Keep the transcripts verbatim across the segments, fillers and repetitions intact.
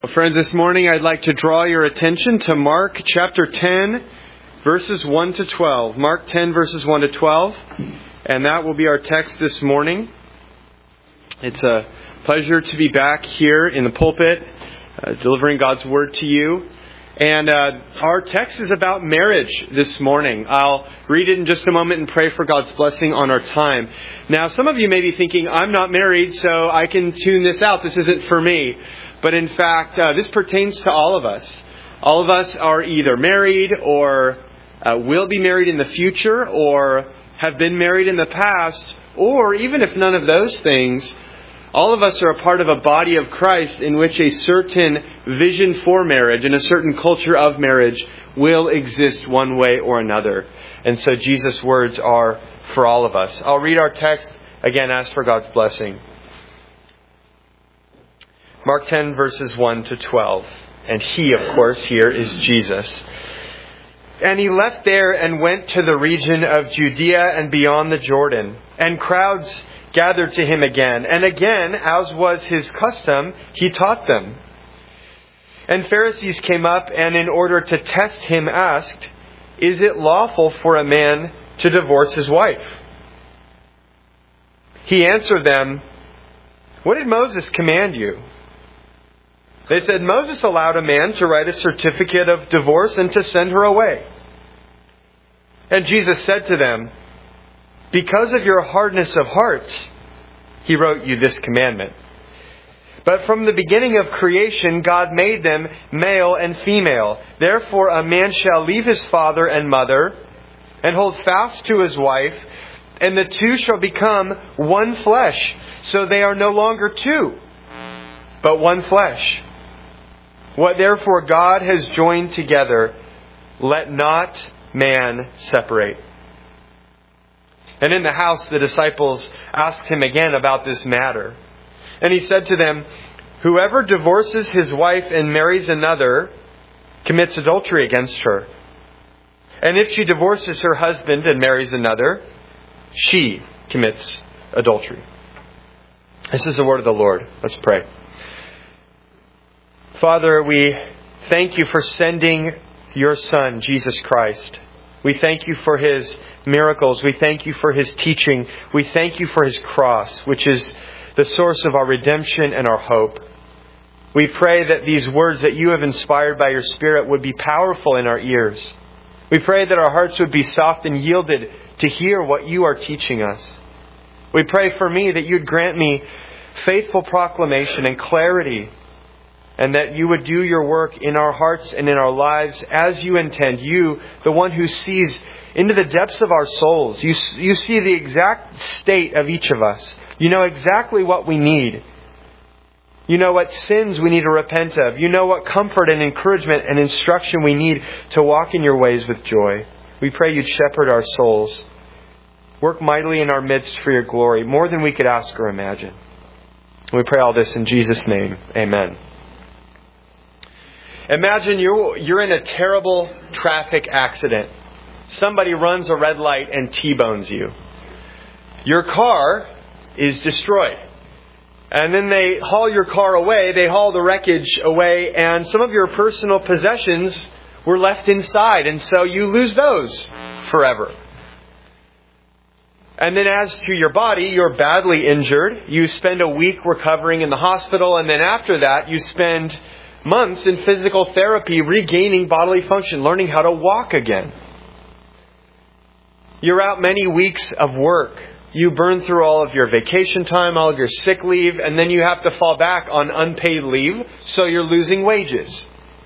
Well, friends, this morning I'd like to draw your attention to Mark chapter ten, verses one to twelve. Mark ten, verses one to twelve. And that will be our text this morning. It's a pleasure to be back here in the pulpit, uh, delivering God's Word to you. And uh, our text is about marriage this morning. I'll read it in just a moment and pray for God's blessing on our time. Now, some of you may be thinking, I'm not married, so I can tune this out. This isn't for me. But in fact, uh, this pertains to all of us. All of us are either married or uh, will be married in the future or have been married in the past. Or even if none of those things, all of us are a part of a body of Christ in which a certain vision for marriage and a certain culture of marriage will exist one way or another. And so Jesus' words are for all of us. I'll read our text again, ask for God's blessing. Mark ten, verses one to twelve. And he, of course, here is Jesus. And he left there and went to the region of Judea and beyond the Jordan. And crowds gathered to him again. And again, as was his custom, he taught them. And Pharisees came up and in order to test him asked, Is it lawful for a man to divorce his wife? He answered them, What did Moses command you? They said, Moses allowed a man to write a certificate of divorce and to send her away. And Jesus said to them, Because of your hardness of hearts, he wrote you this commandment. But from the beginning of creation, God made them male and female. Therefore, a man shall leave his father and mother and hold fast to his wife, and the two shall become one flesh. So they are no longer two, but one flesh. What therefore God has joined together, let not man separate. And in the house the disciples asked him again about this matter. And he said to them, Whoever divorces his wife and marries another commits adultery against her. And if she divorces her husband and marries another, she commits adultery. This is the word of the Lord. Let's pray. Father, we thank you for sending your Son, Jesus Christ. We thank you for His miracles. We thank you for His teaching. We thank you for His cross, which is the source of our redemption and our hope. We pray that these words that you have inspired by your Spirit would be powerful in our ears. We pray that our hearts would be soft and yielded to hear what you are teaching us. We pray for me that you'd grant me faithful proclamation and clarity, and that you would do your work in our hearts and in our lives as you intend. You, the one who sees into the depths of our souls. You, you see the exact state of each of us. You know exactly what we need. You know what sins we need to repent of. You know what comfort and encouragement and instruction we need to walk in your ways with joy. We pray you'd shepherd our souls. Work mightily in our midst for your glory, more than we could ask or imagine. We pray all this in Jesus' name. Amen. Imagine you're, you're in a terrible traffic accident. Somebody runs a red light and T-bones you. Your car is destroyed. And then they haul your car away. They haul the wreckage away. And some of your personal possessions were left inside. And so you lose those forever. And then as to your body, you're badly injured. You spend a week recovering in the hospital. And then after that, you spend months in physical therapy, regaining bodily function, learning how to walk again. You're out many weeks of work. You burn through all of your vacation time, all of your sick leave, and then you have to fall back on unpaid leave, so you're losing wages.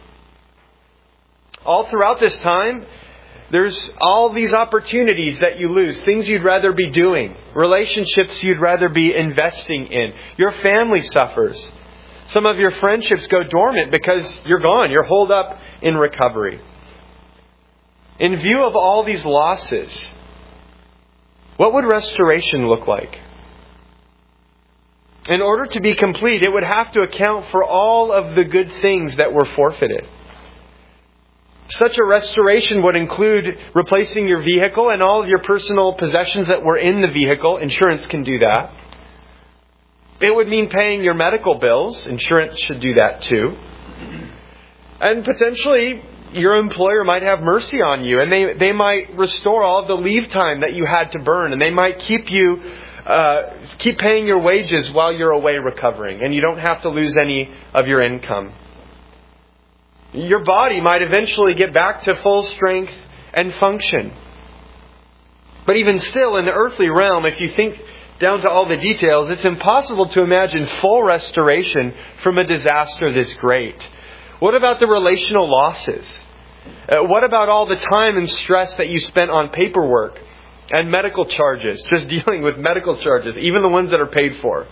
All throughout this time, there's all these opportunities that you lose, things you'd rather be doing, relationships you'd rather be investing in. Your family suffers. Some of your friendships go dormant because you're gone. You're holed up in recovery. In view of all these losses, what would restoration look like? In order to be complete, it would have to account for all of the good things that were forfeited. Such a restoration would include replacing your vehicle and all of your personal possessions that were in the vehicle. Insurance can do that. It would mean paying your medical bills. Insurance should do that too. And potentially your employer might have mercy on you, and they, they might restore all of the leave time that you had to burn, and they might keep you uh, keep paying your wages while you're away recovering, and you don't have to lose any of your income. Your body might eventually get back to full strength and function. But even still, in the earthly realm, if you think down to all the details, it's impossible to imagine full restoration from a disaster this great. What about the relational losses? Uh, what about all the time and stress that you spent on paperwork and medical charges, just dealing with medical charges, even the ones that are paid for?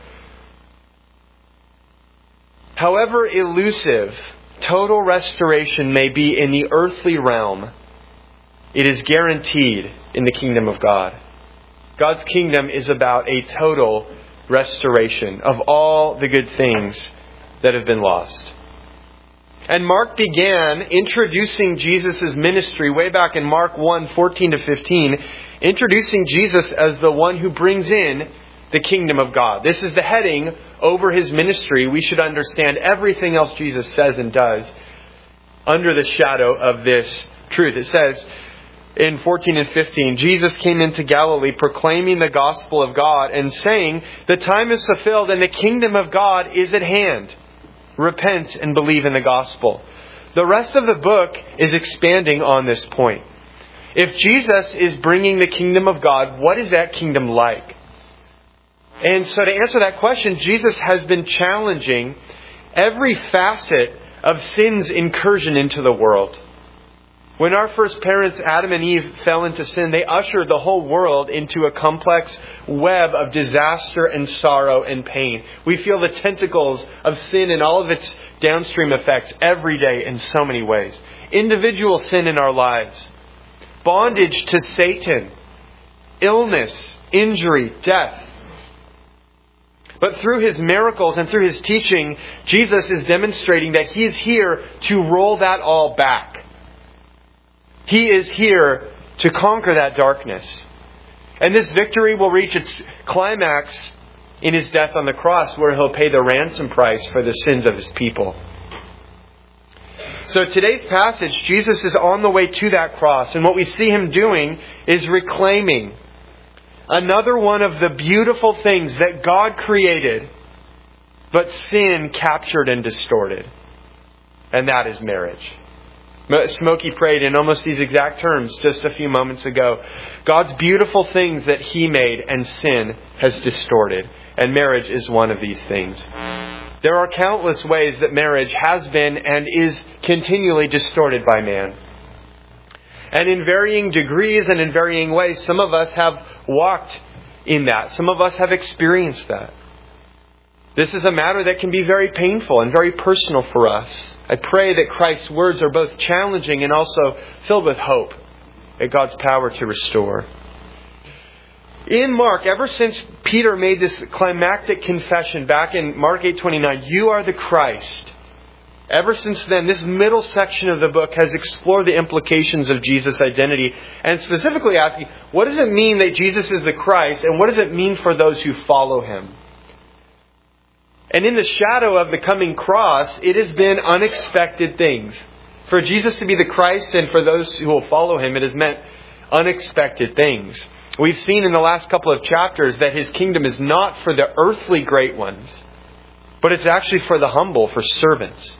However elusive total restoration may be in the earthly realm, it is guaranteed in the kingdom of God. God's kingdom is about a total restoration of all the good things that have been lost. And Mark began introducing Jesus' ministry way back in Mark one, fourteen to fifteen, introducing Jesus as the one who brings in the kingdom of God. This is the heading over His ministry. We should understand everything else Jesus says and does under the shadow of this truth. It says in fourteen and fifteen, Jesus came into Galilee proclaiming the gospel of God and saying, "The time is fulfilled and the kingdom of God is at hand. Repent and believe in the gospel." The rest of the book is expanding on this point. If Jesus is bringing the kingdom of God, what is that kingdom like? And so to answer that question, Jesus has been challenging every facet of sin's incursion into the world. When our first parents, Adam and Eve, fell into sin, they ushered the whole world into a complex web of disaster and sorrow and pain. We feel the tentacles of sin and all of its downstream effects every day in so many ways. Individual sin in our lives, bondage to Satan, illness, injury, death. But through His miracles and through His teaching, Jesus is demonstrating that He is here to roll that all back. He is here to conquer that darkness. And this victory will reach its climax in His death on the cross, where He'll pay the ransom price for the sins of His people. So today's passage, Jesus is on the way to that cross. And what we see Him doing is reclaiming another one of the beautiful things that God created, but sin captured and distorted. And that is marriage. Smokey prayed in almost these exact terms just a few moments ago. God's beautiful things that He made and sin has distorted. And marriage is one of these things. There are countless ways that marriage has been and is continually distorted by man. And in varying degrees and in varying ways, some of us have walked in that. Some of us have experienced that. This is a matter that can be very painful and very personal for us. I pray that Christ's words are both challenging and also filled with hope at God's power to restore. In Mark, ever since Peter made this climactic confession back in Mark eight twenty-nine, "You are the Christ," ever since then, this middle section of the book has explored the implications of Jesus' identity and specifically asking, what does it mean that Jesus is the Christ and what does it mean for those who follow Him? And in the shadow of the coming cross, it has been unexpected things. For Jesus to be the Christ and for those who will follow Him, it has meant unexpected things. We've seen in the last couple of chapters that His kingdom is not for the earthly great ones, but it's actually for the humble, for servants.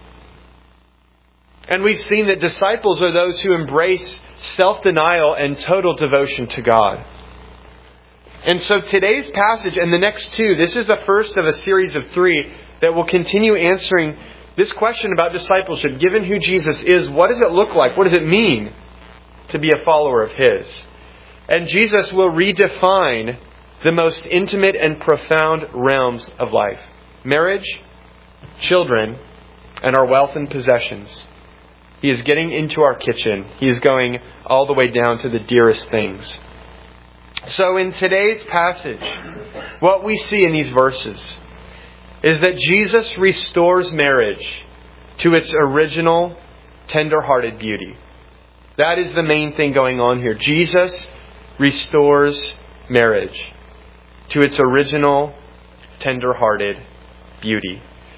And we've seen that disciples are those who embrace self-denial and total devotion to God. And so today's passage and the next two, this is the first of a series of three that will continue answering this question about discipleship. Given who Jesus is, what does it look like? What does it mean to be a follower of His? And Jesus will redefine the most intimate and profound realms of life. Marriage, children, and our wealth and possessions. He is getting into our kitchen. He is going all the way down to the dearest things. So in today's passage, what we see in these verses is that Jesus restores marriage to its original, tender-hearted beauty. That is the main thing going on here. Jesus restores marriage to its original, tender-hearted beauty.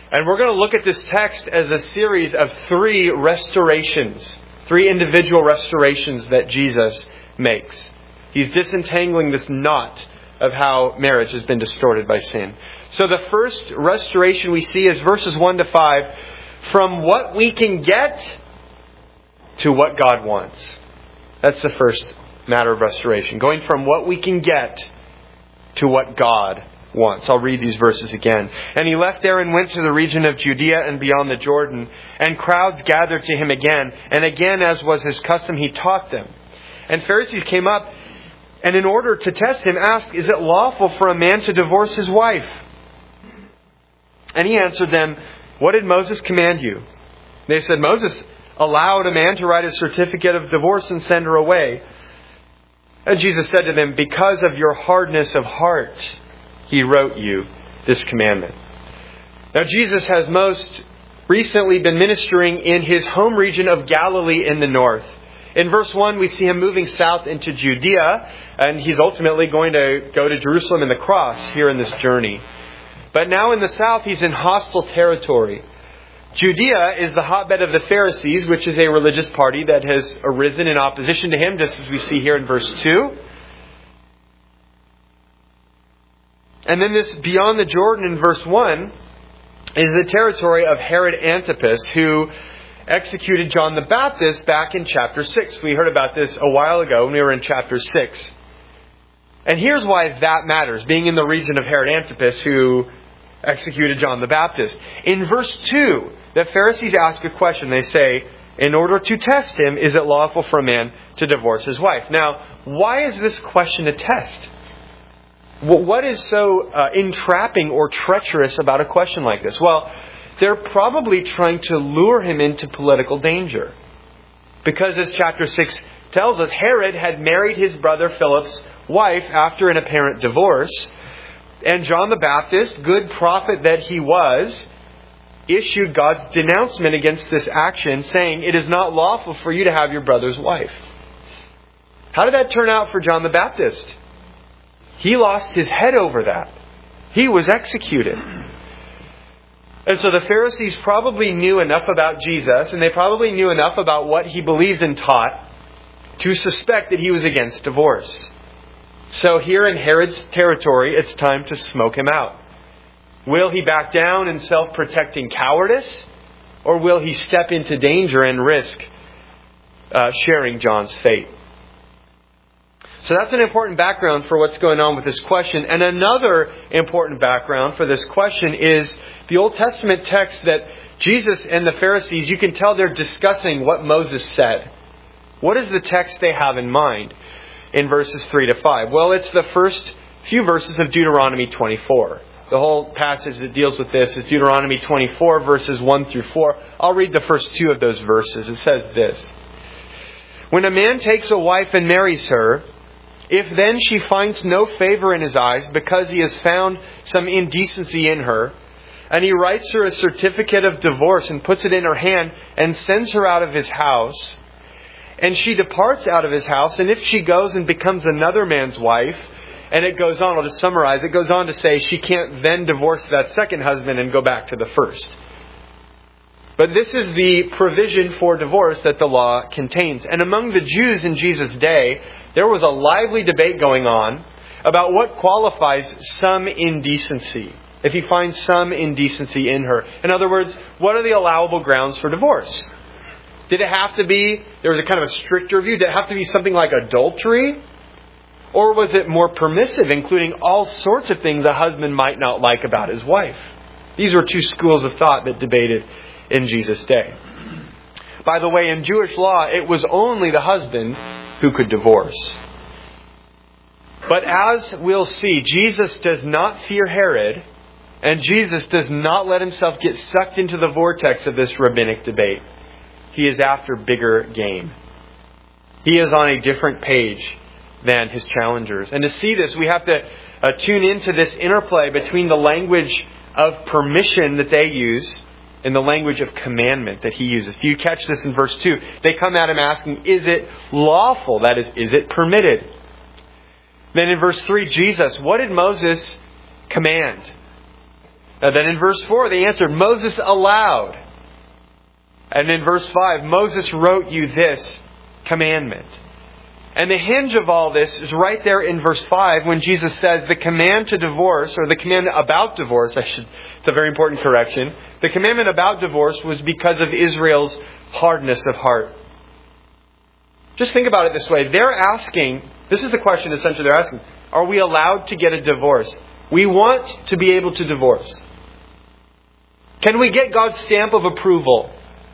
And we're going to look at this text as a series of three restorations, three individual restorations that Jesus makes. He's disentangling this knot of how marriage has been distorted by sin. So the first restoration we see is verses one to five, from what we can get to what God wants. That's the first matter of restoration. Going from what we can get to what God wants. I'll read these verses again. And he left there and went to the region of Judea and beyond the Jordan, and crowds gathered to him again. And again, as was his custom, he taught them. And Pharisees came up, and in order to test him, asked, "Is it lawful for a man to divorce his wife?" And he answered them, "What did Moses command you?" They said, "Moses allowed a man to write a certificate of divorce and send her away." And Jesus said to them, "Because of your hardness of heart, He wrote you this commandment." Now Jesus has most recently been ministering in His home region of Galilee in the north. In verse one, we see Him moving south into Judea, and He's ultimately going to go to Jerusalem and the cross here in this journey. But now in the south, He's in hostile territory. Judea is the hotbed of the Pharisees, which is a religious party that has arisen in opposition to Him, just as we see here in verse two. And then this beyond the Jordan in verse one is the territory of Herod Antipas, who executed John the Baptist back in chapter six. We heard about this a while ago when we were in chapter six. And here's why that matters, being in the region of Herod Antipas, who executed John the Baptist. In verse two, the Pharisees ask a question. They say, in order to test him, is it lawful for a man to divorce his wife? Now, why is this question a test? What is so uh, entrapping or treacherous about a question like this? Well, they're probably trying to lure him into political danger. Because as chapter six tells us, Herod had married his brother Philip's wife after an apparent divorce. And John the Baptist, good prophet that he was, issued God's denouncement against this action, saying, "It is not lawful for you to have your brother's wife." How did that turn out for John the Baptist? He lost his head over that. He was executed. And so the Pharisees probably knew enough about Jesus, and they probably knew enough about what He believed and taught, to suspect that He was against divorce. So here in Herod's territory, it's time to smoke him out. Will he back down in self-protecting cowardice? Or will he step into danger and risk uh, sharing John's fate? So that's an important background for what's going on with this question. And another important background for this question is the Old Testament text that Jesus and the Pharisees, you can tell they're discussing what Moses said. What is the text they have in mind in verses three to five? Well, it's the first few verses of Deuteronomy twenty-four. The whole passage that deals with this is Deuteronomy twenty-four, verses one through four. I'll read the first two of those verses. It says this: "When a man takes a wife and marries her, if then she finds no favor in his eyes because he has found some indecency in her, and he writes her a certificate of divorce and puts it in her hand and sends her out of his house, and she departs out of his house, and if she goes and becomes another man's wife," and it goes on, I'll just summarize, it goes on to say she can't then divorce that second husband and go back to the first. But this is the provision for divorce that the law contains. And among the Jews in Jesus' day, there was a lively debate going on about what qualifies some indecency. If he finds some indecency in her. In other words, what are the allowable grounds for divorce? Did it have to be, there was a kind of a stricter view, did it have to be something like adultery? Or was it more permissive, including all sorts of things a husband might not like about his wife? These were two schools of thought that debated in Jesus' day. By the way, in Jewish law, it was only the husband who could divorce. But as we'll see, Jesus does not fear Herod, and Jesus does not let himself get sucked into the vortex of this rabbinic debate. He is after bigger game. He is on a different page than his challengers. And to see this, we have to uh, tune into this interplay between the language of permission that they use and the language of commandment that he uses. If you catch this in verse two, they come at him asking, is it lawful? That is, is it permitted? Then in verse three, Jesus, what did Moses command? And then in verse four, they answered, Moses allowed. And in verse five, Moses wrote you this commandment. And the hinge of all this is right there in verse five when Jesus says the command to divorce, or the commandment about divorce, I should, it's a very important correction. The commandment about divorce was because of Israel's hardness of heart. Just think about it this way. They're asking, this is the question essentially they're asking, are we allowed to get a divorce? We want to be able to divorce. Can we get God's stamp of approval?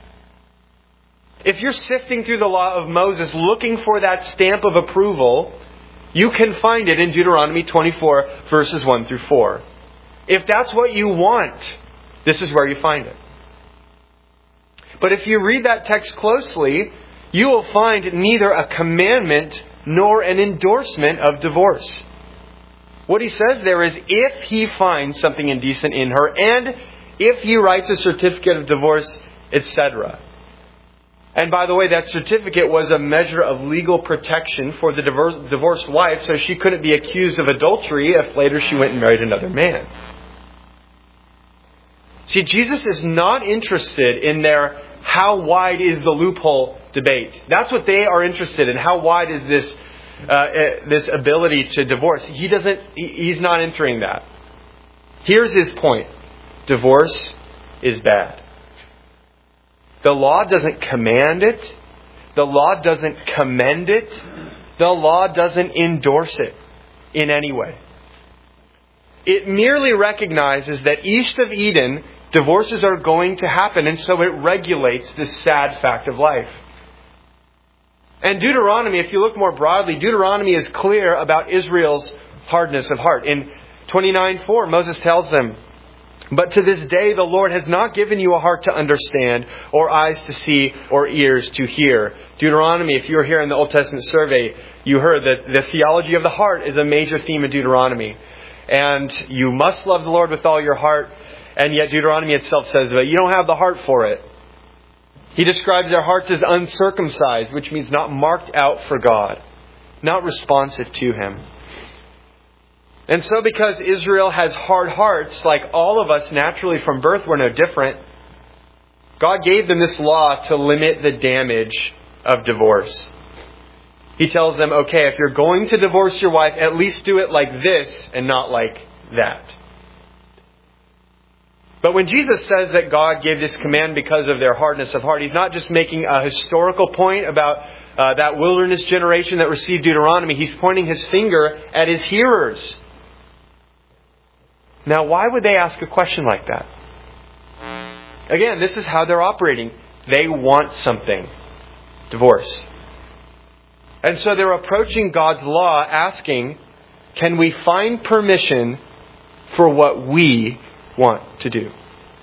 If you're sifting through the law of Moses looking for that stamp of approval, you can find it in Deuteronomy twenty-four, verses one through four. If that's what you want, this is where you find it. But if you read that text closely, you will find neither a commandment nor an endorsement of divorce. What he says there is, if he finds something indecent in her, and if he writes a certificate of divorce, et cetera. And by the way, that certificate was a measure of legal protection for the divorce, divorced wife, so she couldn't be accused of adultery if later she went and married another man. See, Jesus is not interested in their how wide is the loophole debate. That's what they are interested in. How wide is this uh, this ability to divorce? He doesn't. He's not entering that. Here's his point: divorce is bad. The law doesn't command it. The law doesn't commend it. The law doesn't endorse it in any way. It merely recognizes that east of Eden, divorces are going to happen, and so it regulates this sad fact of life. And Deuteronomy, if you look more broadly, Deuteronomy is clear about Israel's hardness of heart. In twenty-nine four, Moses tells them, but to this day the Lord has not given you a heart to understand, or eyes to see, or ears to hear. Deuteronomy, if you were here in the Old Testament survey, you heard that the theology of the heart is a major theme of Deuteronomy. And you must love the Lord with all your heart. And yet Deuteronomy itself says that you don't have the heart for it. He describes their hearts as uncircumcised, which means not marked out for God, not responsive to Him. And so because Israel has hard hearts, like all of us naturally from birth, we're no different, God gave them this law to limit the damage of divorce. He tells them, okay, if you're going to divorce your wife, at least do it like this and not like that. But when Jesus says that God gave this command because of their hardness of heart, He's not just making a historical point about uh, that wilderness generation that received Deuteronomy. He's pointing His finger at His hearers. Now, why would they ask a question like that? Again, this is how they're operating. They want something. Divorce. And so they're approaching God's law asking, can we find permission for what we want to do?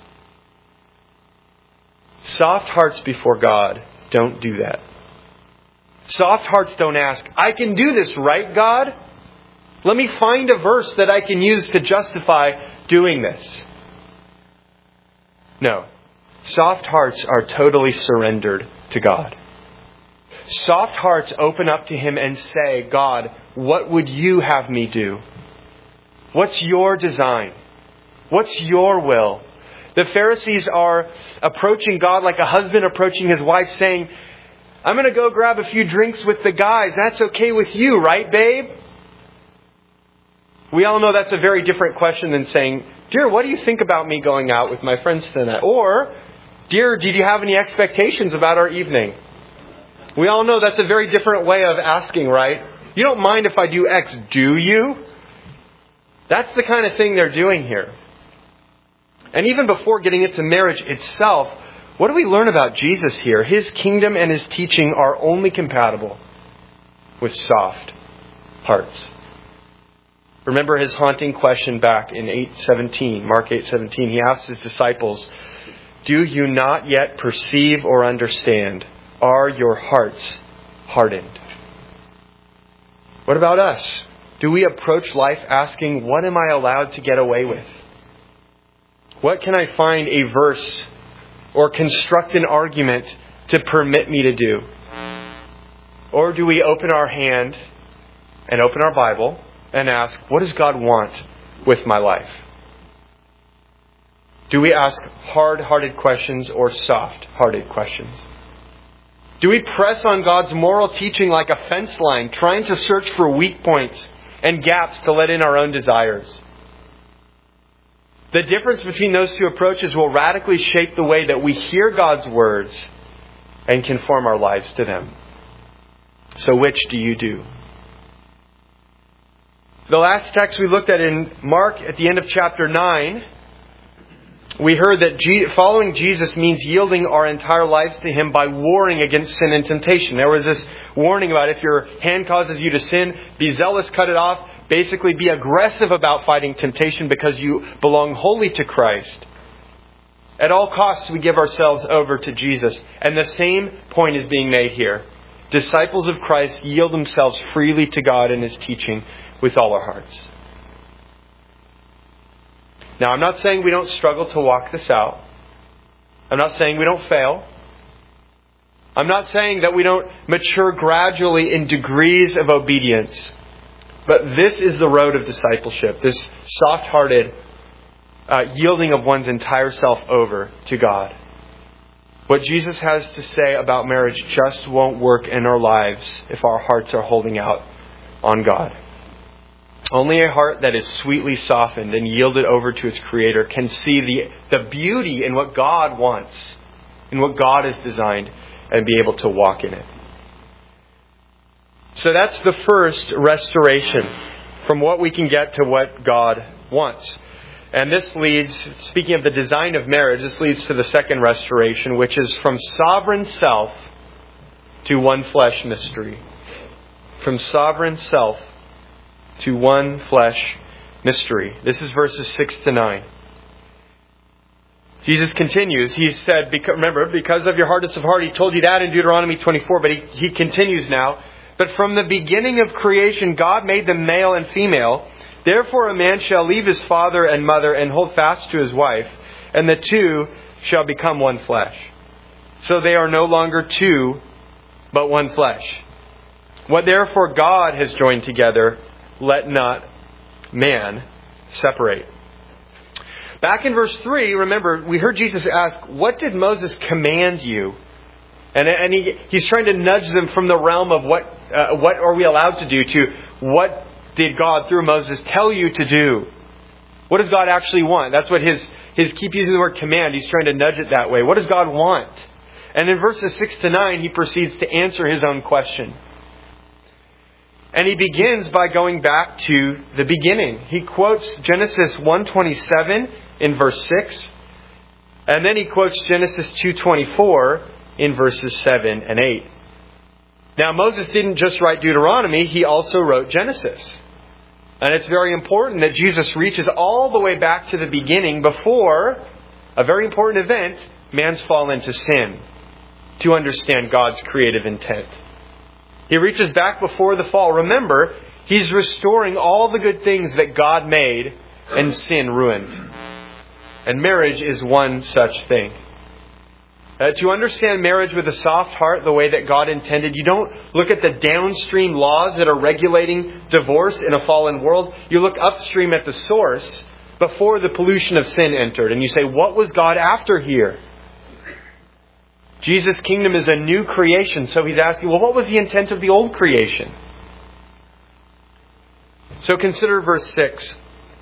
Soft hearts before God don't do that. Soft hearts don't ask, I can do this, right, God? Let me find a verse that I can use to justify doing this. No. Soft hearts are totally surrendered to God. Soft hearts open up to Him and say, God, what would you have me do? What's your design? What's your will? The Pharisees are approaching God like a husband approaching his wife, saying, I'm going to go grab a few drinks with the guys. That's okay with you, right, babe? We all know that's a very different question than saying, dear, what do you think about me going out with my friends tonight? Or, dear, did you have any expectations about our evening? We all know that's a very different way of asking, right? You don't mind if I do X, do you? That's the kind of thing they're doing here. And even before getting into marriage itself, what do we learn about Jesus here? His kingdom and His teaching are only compatible with soft hearts. Remember His haunting question back in eight seventeen, Mark eight seventeen. He asked His disciples, do you not yet perceive or understand? Are your hearts hardened? What about us? Do we approach life asking, what am I allowed to get away with? What can I find a verse or construct an argument to permit me to do? Or do we open our hand and open our Bible and ask, what does God want with my life? Do we ask hard-hearted questions or soft-hearted questions? Do we press on God's moral teaching like a fence line, trying to search for weak points and gaps to let in our own desires? The difference between those two approaches will radically shape the way that we hear God's words and conform our lives to them. So which do you do? The last text we looked at in Mark at the end of chapter nine, we heard that following Jesus means yielding our entire lives to Him by warring against sin and temptation. There was this warning about if your hand causes you to sin, be zealous, cut it off. Basically, be aggressive about fighting temptation because you belong wholly to Christ. At all costs, we give ourselves over to Jesus. And the same point is being made here. Disciples of Christ yield themselves freely to God and His teaching with all our hearts. Now, I'm not saying we don't struggle to walk this out. I'm not saying we don't fail. I'm not saying that we don't mature gradually in degrees of obedience. But this is the road of discipleship, this soft-hearted uh, yielding of one's entire self over to God. What Jesus has to say about marriage just won't work in our lives if our hearts are holding out on God. Only a heart that is sweetly softened and yielded over to its Creator can see the, the beauty in what God wants, in what God has designed, and be able to walk in it. So that's the first restoration, from what we can get to what God wants. And this leads, speaking of the design of marriage, this leads to the second restoration, which is from sovereign self to one flesh mystery. From sovereign self to one flesh mystery. This is verses six to nine. Jesus continues. He said, remember, because of your hardness of heart, He told you that in Deuteronomy twenty-four, but he, he continues now. But from the beginning of creation, God made them male and female. Therefore a man shall leave his father and mother and hold fast to his wife, and the two shall become one flesh. So they are no longer two, but one flesh. What therefore God has joined together, let not man separate. Back in verse three, remember, we heard Jesus ask, what did Moses command you? And, and he, he's trying to nudge them from the realm of what, uh, what are we allowed to do to what did God through Moses tell you to do? What does God actually want? That's what his, his keep using the word command. He's trying to nudge it that way. What does God want? And in verses six to nine, he proceeds to answer his own question. And he begins by going back to the beginning. He quotes Genesis one twenty-seven in verse six. And then he quotes Genesis two twenty-four in verses seven and eight. Now, Moses didn't just write Deuteronomy, he also wrote Genesis. And it's very important that Jesus reaches all the way back to the beginning before a very important event, man's fall into sin, to understand God's creative intent. He reaches back before the fall. Remember, he's restoring all the good things that God made and sin ruined. And marriage is one such thing. Uh, to understand marriage with a soft heart the way that God intended, you don't look at the downstream laws that are regulating divorce in a fallen world. You look upstream at the source before the pollution of sin entered. And you say, what was God after here? Jesus' kingdom is a new creation. So he's asking, well, what was the intent of the old creation? So consider verse six.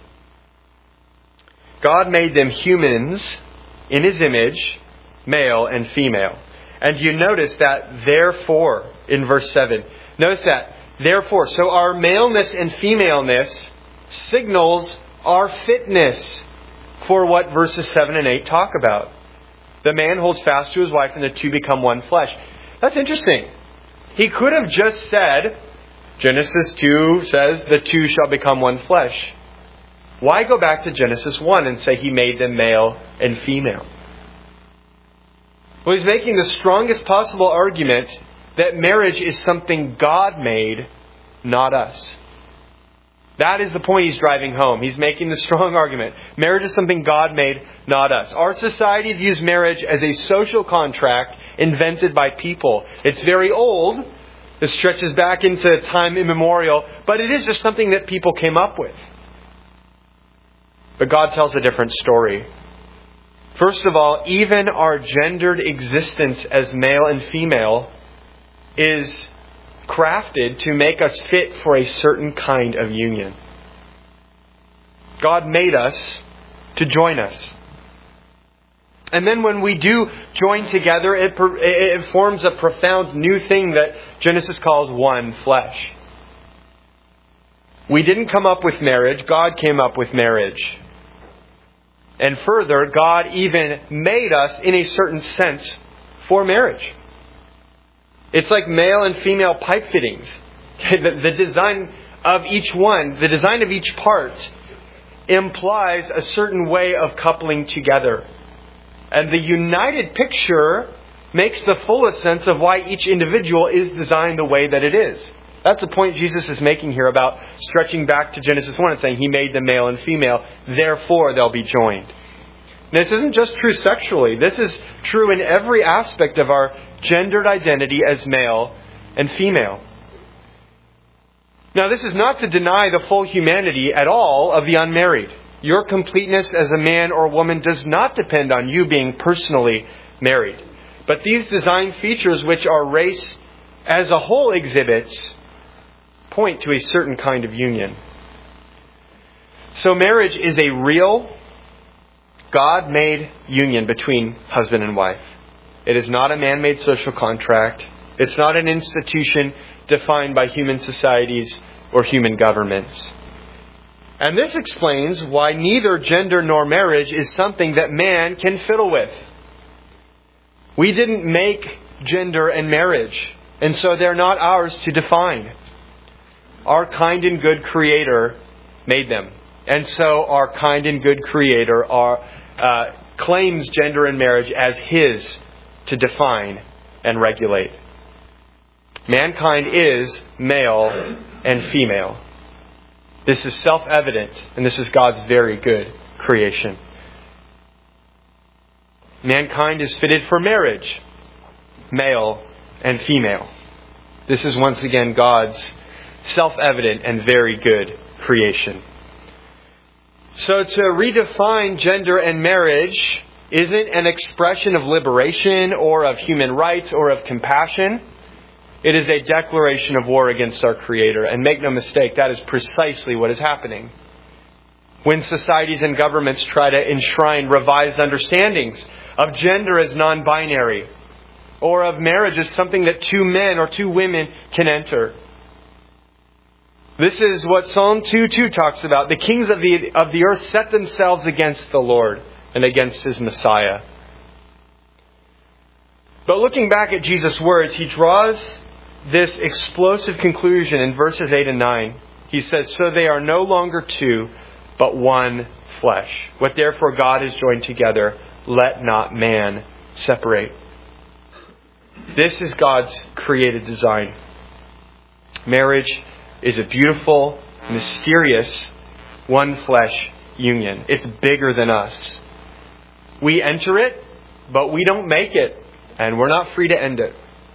God made them humans in His image, male and female. And you notice that therefore in verse seven. Notice that therefore. So our maleness and femaleness signals our fitness for what verses seven and eight talk about. The man holds fast to his wife and the two become one flesh. That's interesting. He could have just said, Genesis two says the two shall become one flesh. Why go back to Genesis one and say He made them male and female? Well, he's making the strongest possible argument that marriage is something God made, not us. That is the point he's driving home. He's making the strong argument. Marriage is something God made, not us. Our society views marriage as a social contract invented by people. It's very old. It stretches back into time immemorial. But it is just something that people came up with. But God tells a different story. First of all, even our gendered existence as male and female is crafted to make us fit for a certain kind of union. God made us to join us. And then when we do join together, it, it forms a profound new thing that Genesis calls one flesh. We didn't come up with marriage. God came up with marriage. And further, God even made us in a certain sense for marriage. It's like male and female pipe fittings. The, the design of each one, the design of each part implies a certain way of coupling together. And the united picture makes the fullest sense of why each individual is designed the way that it is. That's the point Jesus is making here about stretching back to Genesis one and saying He made them male and female, therefore they'll be joined. This isn't just true sexually. This is true in every aspect of our gendered identity as male and female. Now, this is not to deny the full humanity at all of the unmarried. Your completeness as a man or woman does not depend on you being personally married. But these design features which our race as a whole exhibits point to a certain kind of union. So marriage is a real, God-made union between husband and wife. It is not a man-made social contract. It's not an institution defined by human societies or human governments. And this explains why neither gender nor marriage is something that man can fiddle with. We didn't make gender and marriage, and so they're not ours to define. Our kind and good Creator made them. And so our kind and good Creator are, uh, claims gender and marriage as His to define and regulate. Mankind is male and female. This is self-evident, and this is God's very good creation. Mankind is fitted for marriage, male and female. This is once again God's self-evident and very good creation. So to redefine gender and marriage isn't an expression of liberation or of human rights or of compassion. It is a declaration of war against our Creator. And make no mistake, that is precisely what is happening. When societies and governments try to enshrine revised understandings of gender as non-binary, or of marriage as something that two men or two women can enter. This is what Psalm two two talks about. The kings of the, of the earth set themselves against the Lord and against His Messiah. But looking back at Jesus' words, He draws this explosive conclusion in verses eight and nine. He says, "So they are no longer two, but one flesh. What therefore God has joined together, let not man separate." This is God's created design. Marriage is a beautiful, mysterious, one flesh union. It's bigger than us. We enter it, but we don't make it, and we're not free to end it.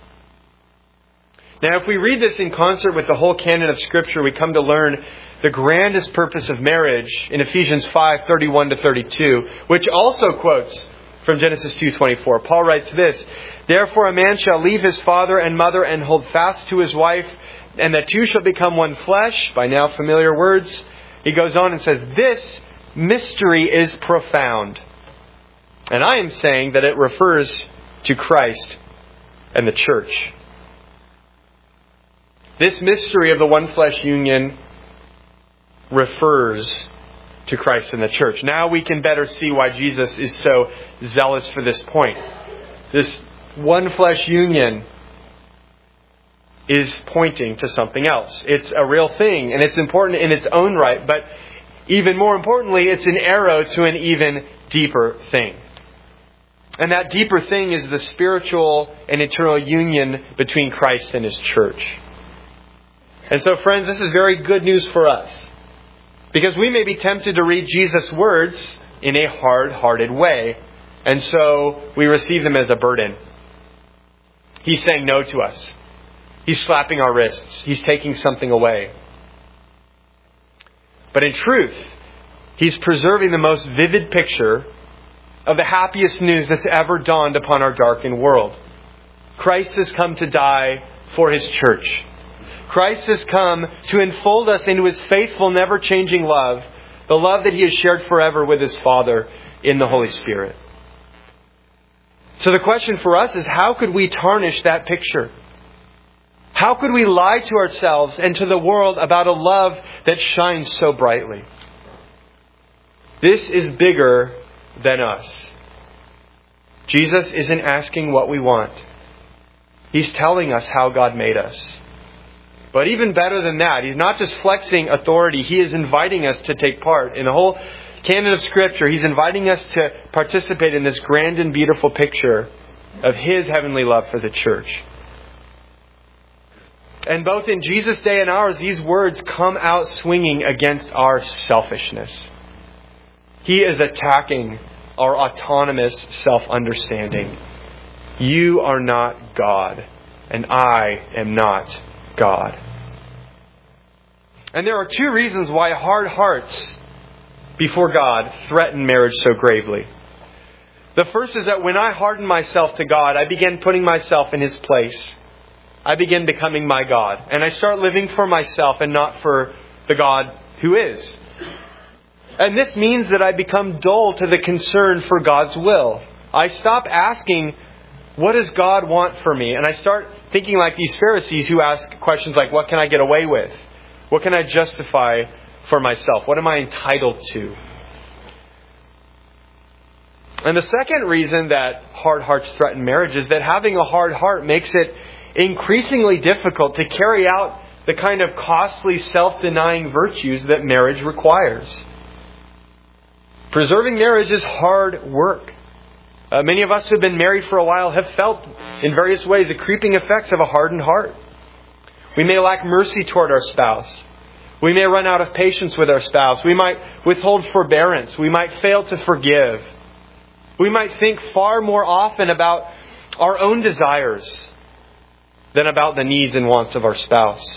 Now, if we read this in concert with the whole canon of Scripture, we come to learn the grandest purpose of marriage in Ephesians five thirty-one to thirty-two, which also quotes from Genesis two twenty-four. Paul writes this, "Therefore a man shall leave his father and mother and hold fast to his wife, and the two shall become one flesh." By now familiar words. He goes on and says, "This mystery is profound." And I am saying that it refers to Christ and the church. This mystery of the one flesh union refers to Christ and the church. Now we can better see why Jesus is so zealous for this point. This one flesh union is pointing to something else. It's a real thing, and it's important in its own right, but even more importantly, it's an arrow to an even deeper thing. And that deeper thing is the spiritual and eternal union between Christ and His church. And so, friends, this is very good news for us. Because we may be tempted to read Jesus' words in a hard-hearted way. And so we receive them as a burden. He's saying no to us. He's slapping our wrists. He's taking something away. But in truth, He's preserving the most vivid picture of the happiest news that's ever dawned upon our darkened world. Christ has come to die for His church. Christ has come to enfold us into His faithful, never-changing love, the love that He has shared forever with His Father in the Holy Spirit. So the question for us is, how could we tarnish that picture? How could we lie to ourselves and to the world about a love that shines so brightly? This is bigger than us. Jesus isn't asking what we want. He's telling us how God made us. But even better than that, He's not just flexing authority. He is inviting us to take part. In the whole canon of Scripture, He's inviting us to participate in this grand and beautiful picture of His heavenly love for the church. And both in Jesus' day and ours, these words come out swinging against our selfishness. He is attacking our autonomous self-understanding. You are not God, and I am not God. And there are two reasons why hard hearts before God threaten marriage so gravely. The first is that when I harden myself to God, I begin putting myself in His place. I begin becoming my God. And I start living for myself and not for the God who is. And this means that I become dull to the concern for God's will. I stop asking, what does God want for me? And I start thinking like these Pharisees who ask questions like, what can I get away with? What can I justify for myself? What am I entitled to? And the second reason that hard hearts threaten marriage is that having a hard heart makes it increasingly difficult to carry out the kind of costly self-denying virtues that marriage requires. Preserving marriage is hard work. Uh, many of us who have been married for a while have felt in various ways the creeping effects of a hardened heart. We may lack mercy toward our spouse. We may run out of patience with our spouse. We might withhold forbearance. We might fail to forgive. We might think far more often about our own desires than about the needs and wants of our spouse.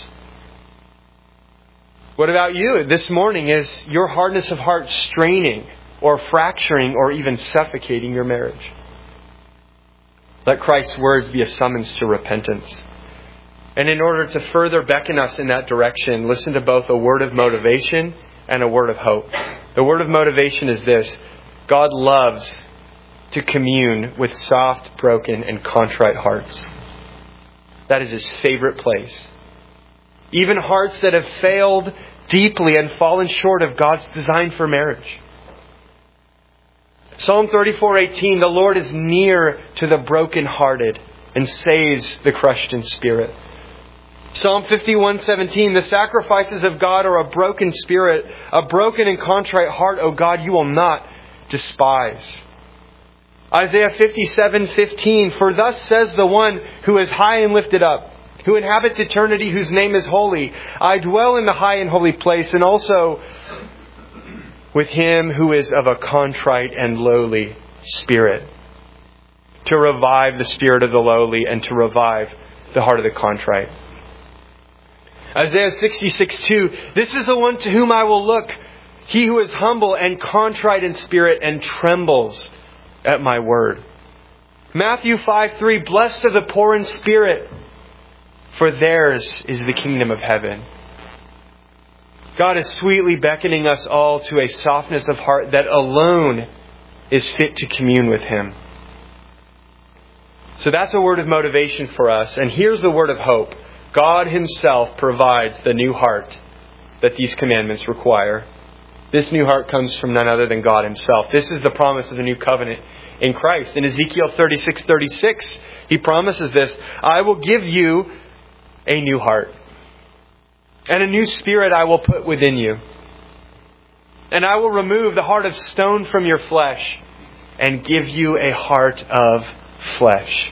What about you? This morning, is your hardness of heart straining or fracturing or even suffocating your marriage? Let Christ's words be a summons to repentance. And in order to further beckon us in that direction, listen to both a word of motivation and a word of hope. The word of motivation is this: God loves to commune with soft, broken, and contrite hearts. That is His favorite place. Even hearts that have failed deeply and fallen short of God's design for marriage. Psalm thirty-four eighteen, the Lord is near to the brokenhearted and saves the crushed in spirit. Psalm fifty-one seventeen, the sacrifices of God are a broken spirit, a broken and contrite heart, O God, you will not despise. Isaiah fifty-seven fifteen, for thus says the one who is high and lifted up, who inhabits eternity, whose name is holy. I dwell in the high and holy place, and also with Him who is of a contrite and lowly spirit, to revive the spirit of the lowly and to revive the heart of the contrite. Isaiah sixty-six two, this is the one to whom I will look, he who is humble and contrite in spirit and trembles at my word. Matthew five three, blessed are the poor in spirit, for theirs is the kingdom of heaven. God is sweetly beckoning us all to a softness of heart that alone is fit to commune with Him. So that's a word of motivation for us. And here's the word of hope. God Himself provides the new heart that these commandments require. This new heart comes from none other than God Himself. This is the promise of the new covenant in Christ. In Ezekiel thirty-six thirty-six, He promises this: I will give you a new heart, and a new spirit I will put within you. And I will remove the heart of stone from your flesh and give you a heart of flesh.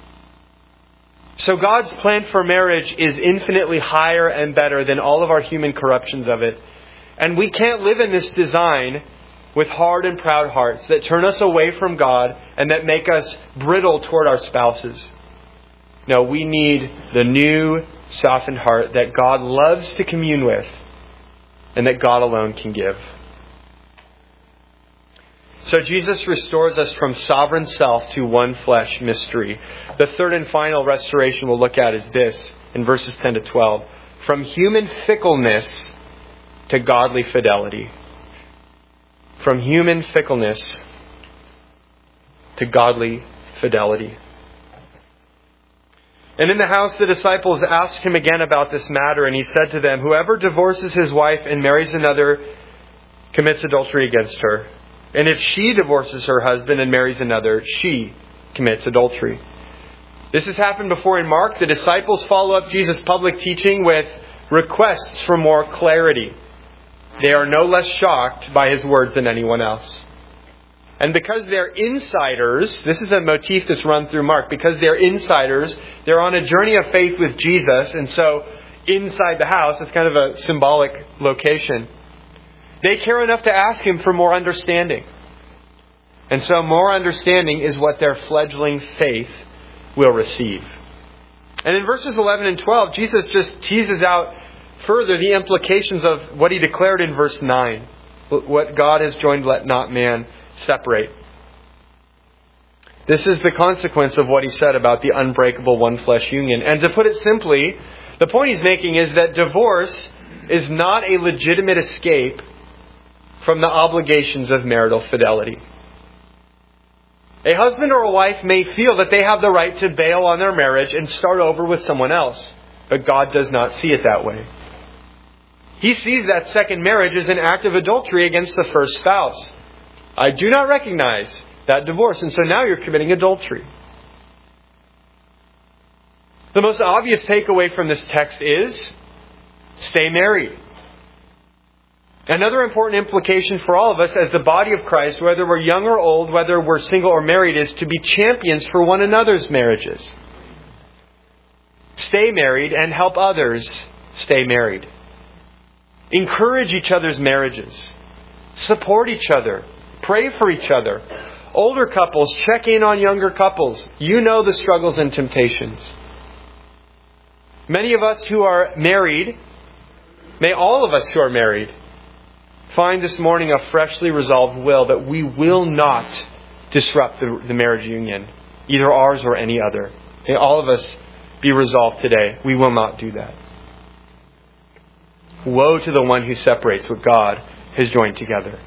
So God's plan for marriage is infinitely higher and better than all of our human corruptions of it. And we can't live in this design with hard and proud hearts that turn us away from God and that make us brittle toward our spouses. No, we need the new, softened heart that God loves to commune with and that God alone can give. So Jesus restores us from sovereign self to one flesh mystery. The third and final restoration we'll look at is this, in verses ten to twelve. From human fickleness to godly fidelity. From human fickleness to godly fidelity. And in the house the disciples asked him again about this matter, and he said to them, whoever divorces his wife and marries another commits adultery against her. And if she divorces her husband and marries another, she commits adultery. This has happened before in Mark. The disciples follow up Jesus' public teaching with requests for more clarity. They are no less shocked by his words than anyone else. And because they're insiders, this is a motif that's run through Mark, because they're insiders, they're on a journey of faith with Jesus, and so inside the house, it's kind of a symbolic location. They care enough to ask him for more understanding. And so more understanding is what their fledgling faith will receive. And in verses eleven and twelve, Jesus just teases out further the implications of what he declared in verse nine. What God has joined, let not man separate. This is the consequence of what he said about the unbreakable one flesh union. And to put it simply, the point he's making is that divorce is not a legitimate escape from the obligations of marital fidelity. A husband or a wife may feel that they have the right to bail on their marriage and start over with someone else, but God does not see it that way. He sees that second marriage as an act of adultery against the first spouse. I do not recognize that divorce, and so now you're committing adultery. The most obvious takeaway from this text is stay married. Another important implication for all of us as the body of Christ, whether we're young or old, whether we're single or married, is to be champions for one another's marriages. Stay married and help others stay married. Encourage each other's marriages. Support each other. Pray for each other. Older couples, check in on younger couples. You know the struggles and temptations. Many of us who are married, may all of us who are married, find this morning a freshly resolved will that we will not disrupt the, the marriage union, either ours or any other. May all of us be resolved today. We will not do that. Woe to the one who separates what God has joined together.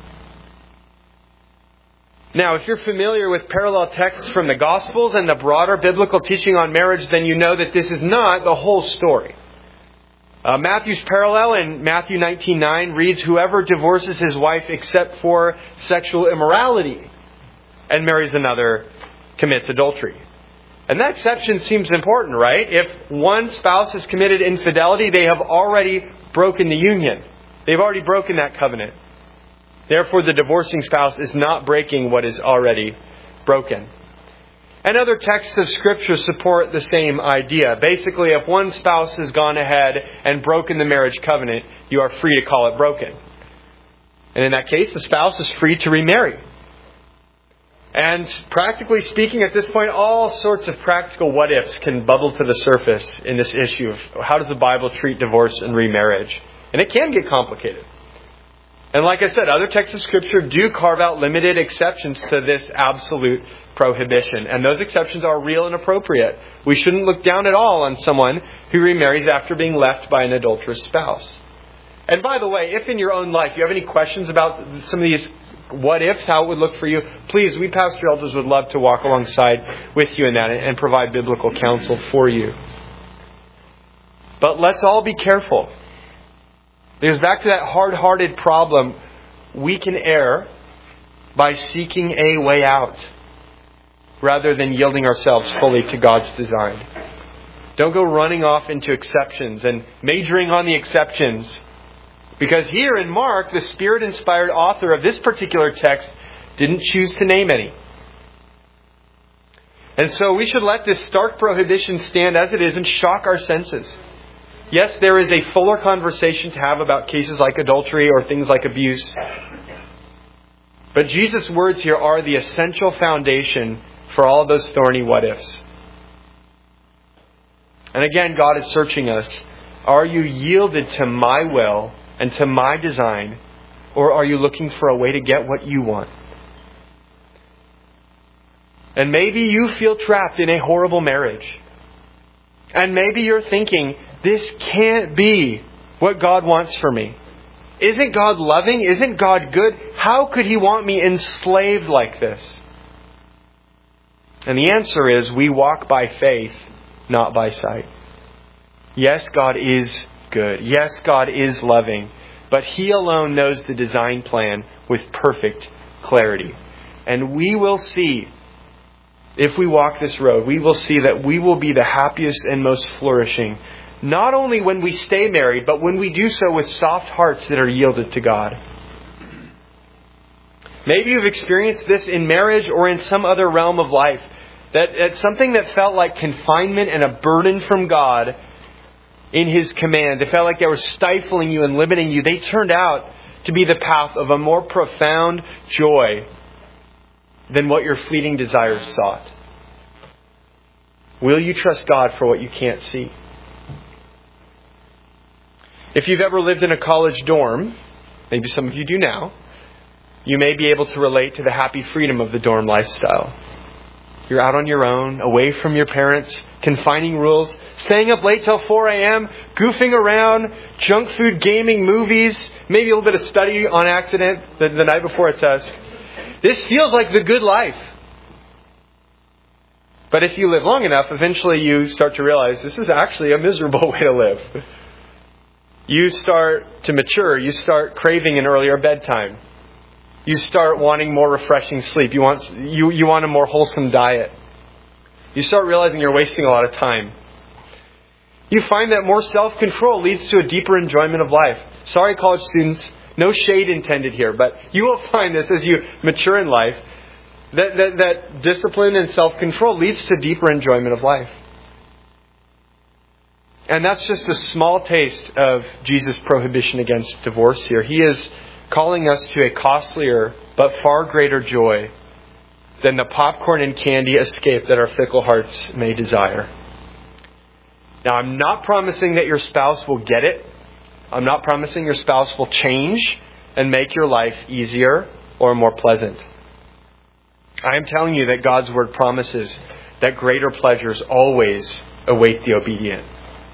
Now, if you're familiar with parallel texts from the Gospels and the broader biblical teaching on marriage, then you know that this is not the whole story. Uh, Matthew's parallel in Matthew nineteen nine reads, whoever divorces his wife except for sexual immorality and marries another commits adultery. And that exception seems important, right? If one spouse has committed infidelity, they have already broken the union. They've already broken that covenant. Therefore, the divorcing spouse is not breaking what is already broken. And other texts of Scripture support the same idea. Basically, if one spouse has gone ahead and broken the marriage covenant, you are free to call it broken. And in that case, the spouse is free to remarry. And practically speaking, at this point, all sorts of practical what-ifs can bubble to the surface in this issue of how does the Bible treat divorce and remarriage. And it can get complicated. And like I said, other texts of Scripture do carve out limited exceptions to this absolute prohibition. And those exceptions are real and appropriate. We shouldn't look down at all on someone who remarries after being left by an adulterous spouse. And by the way, if in your own life you have any questions about some of these what-ifs, how it would look for you, please, we pastor elders would love to walk alongside with you in that and provide biblical counsel for you. But let's all be careful. Because back to that hard-hearted problem, we can err by seeking a way out rather than yielding ourselves fully to God's design. Don't go running off into exceptions and majoring on the exceptions. Because here in Mark, the Spirit-inspired author of this particular text didn't choose to name any. And so we should let this stark prohibition stand as it is and shock our senses. Yes, there is a fuller conversation to have about cases like adultery or things like abuse. But Jesus' words here are the essential foundation for all of those thorny what-ifs. And again, God is searching us. Are you yielded to my will and to my design, or are you looking for a way to get what you want? And maybe you feel trapped in a horrible marriage. And maybe you're thinking, this can't be what God wants for me. Isn't God loving? Isn't God good? How could He want me enslaved like this? And the answer is, we walk by faith, not by sight. Yes, God is good. Yes, God is loving. But He alone knows the design plan with perfect clarity. And we will see, if we walk this road, we will see that we will be the happiest and most flourishing, not only when we stay married, but when we do so with soft hearts that are yielded to God. Maybe you've experienced this in marriage or in some other realm of life. That, that something that felt like confinement and a burden from God in His command, it felt like they were stifling you and limiting you. They turned out to be the path of a more profound joy than what your fleeting desires sought. Will you trust God for what you can't see? If you've ever lived in a college dorm, maybe some of you do now, you may be able to relate to the happy freedom of the dorm lifestyle. You're out on your own, away from your parents, confining rules, staying up late till four a.m., goofing around, junk food, gaming, movies, maybe a little bit of study on accident the, the night before a test. This feels like the good life. But if you live long enough, eventually you start to realize this is actually a miserable way to live. You start to mature. You start craving an earlier bedtime. You start wanting more refreshing sleep. You want you, you want a more wholesome diet. You start realizing you're wasting a lot of time. You find that more self-control leads to a deeper enjoyment of life. Sorry, college students, no shade intended here, but you will find this as you mature in life, that, that, that discipline and self-control leads to deeper enjoyment of life. And that's just a small taste of Jesus' prohibition against divorce here. He is calling us to a costlier but far greater joy than the popcorn and candy escape that our fickle hearts may desire. Now, I'm not promising that your spouse will get it. I'm not promising your spouse will change and make your life easier or more pleasant. I am telling you that God's Word promises that greater pleasures always await the obedient.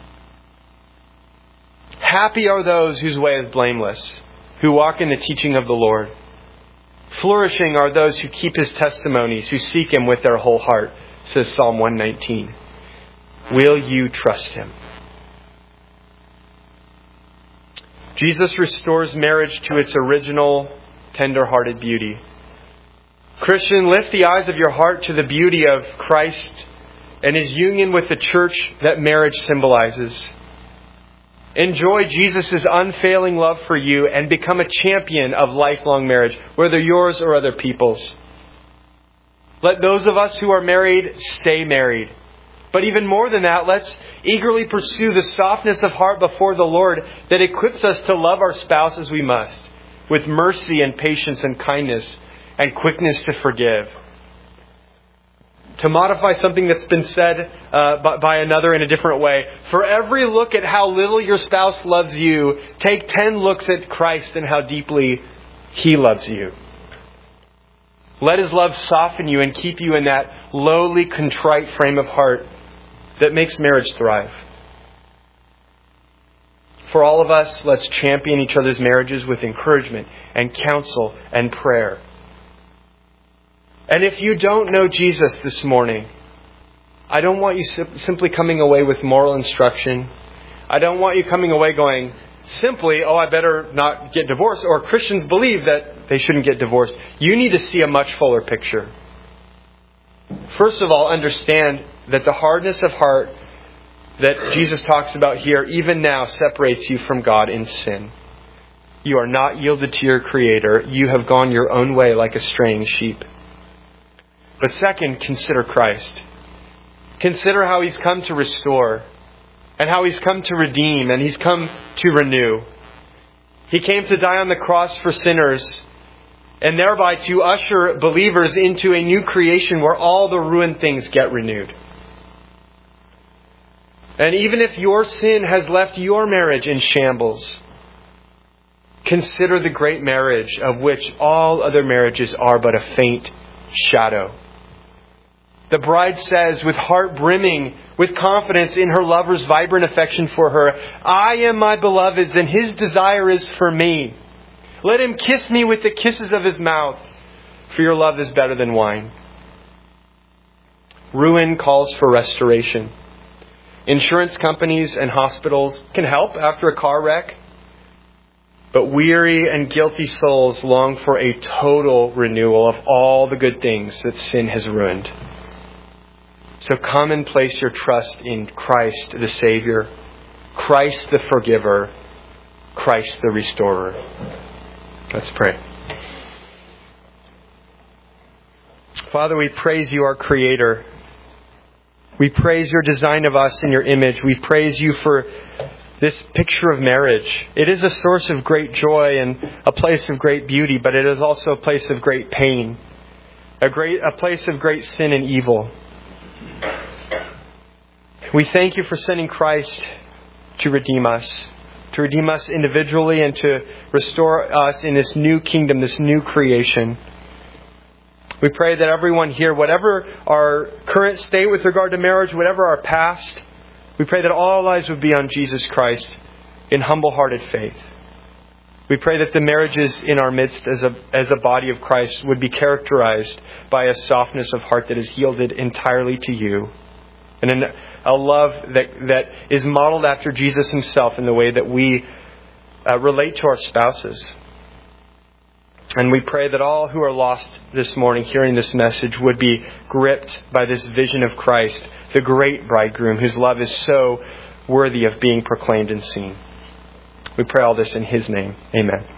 Happy are those whose way is blameless, who walk in the teaching of the Lord. Flourishing are those who keep His testimonies, who seek Him with their whole heart, says Psalm one nineteen. Will you trust Him? Jesus restores marriage to its original, tender-hearted beauty. Christian, lift the eyes of your heart to the beauty of Christ and His union with the church that marriage symbolizes. Enjoy Jesus' unfailing love for you and become a champion of lifelong marriage, whether yours or other people's. Let those of us who are married stay married. But even more than that, let's eagerly pursue the softness of heart before the Lord that equips us to love our spouse as we must, with mercy and patience and kindness and quickness to forgive. To modify something that's been said uh, by, by another in a different way, for every look at how little your spouse loves you, take ten looks at Christ and how deeply He loves you. Let His love soften you and keep you in that lowly, contrite frame of heart that makes marriage thrive. For all of us, let's champion each other's marriages with encouragement and counsel and prayer. And if you don't know Jesus this morning, I don't want you simply coming away with moral instruction. I don't want you coming away going simply, oh, I better not get divorced, or Christians believe that they shouldn't get divorced. You need to see a much fuller picture. First of all, understand that the hardness of heart that Jesus talks about here, even now, separates you from God in sin. You are not yielded to your Creator. You have gone your own way like a straying sheep. But second, consider Christ. Consider how He's come to restore and how He's come to redeem and He's come to renew. He came to die on the cross for sinners and thereby to usher believers into a new creation where all the ruined things get renewed. And even if your sin has left your marriage in shambles, consider the great marriage of which all other marriages are but a faint shadow. The bride says, with heart brimming with confidence in her lover's vibrant affection for her, I am my beloved's, and his desire is for me. Let him kiss me with the kisses of his mouth, for your love is better than wine. Ruin calls for restoration. Insurance companies and hospitals can help after a car wreck, but weary and guilty souls long for a total renewal of all the good things that sin has ruined. So come and place your trust in Christ the Savior, Christ the Forgiver, Christ the Restorer. Let's pray. Father, we praise you, our Creator. We praise your design of us in your image. We praise you for this picture of marriage. It is a source of great joy and a place of great beauty, but it is also a place of great pain, a great a place of great sin and evil. We thank you for sending Christ to redeem us, to redeem us individually and to restore us in this new kingdom, this new creation. We pray that everyone here, whatever our current state with regard to marriage, whatever our past, we pray that all our lives would be on Jesus Christ in humble-hearted faith. We pray that the marriages in our midst as a as a body of Christ would be characterized by a softness of heart that is yielded entirely to you, and an, a love that that is modeled after Jesus himself in the way that we uh, relate to our spouses. And we pray that all who are lost this morning hearing this message would be gripped by this vision of Christ, the great bridegroom whose love is so worthy of being proclaimed and seen. We pray all this in his name. Amen.